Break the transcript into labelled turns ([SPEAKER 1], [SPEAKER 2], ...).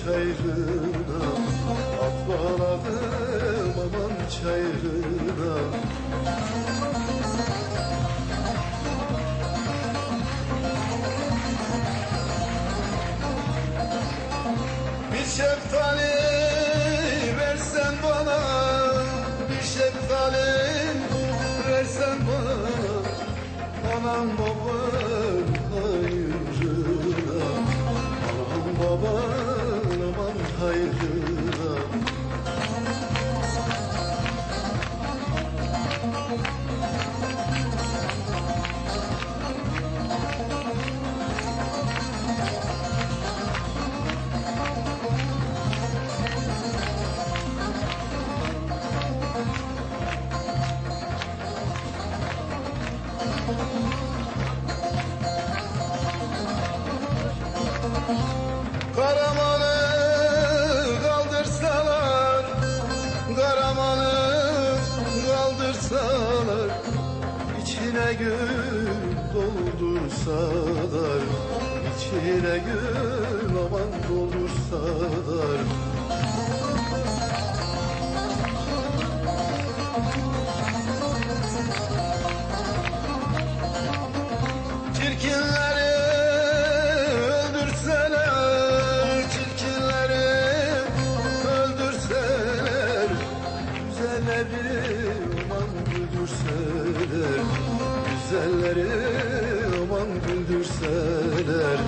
[SPEAKER 1] çayrına, atladım aman çayrına. Bir şeftali versen bana, bir şeftali versen bana, anam baban hayrına, anam baban aman hayrına. Karamanı kaldırsalar, Karamanı kaldırsalar, içine gül doldursalar, içine gül aman doldursalar. Çirkinleri öldürseler, çirkinleri öldürseler, güzelleri aman güldürseler, güzelleri aman güldürseler.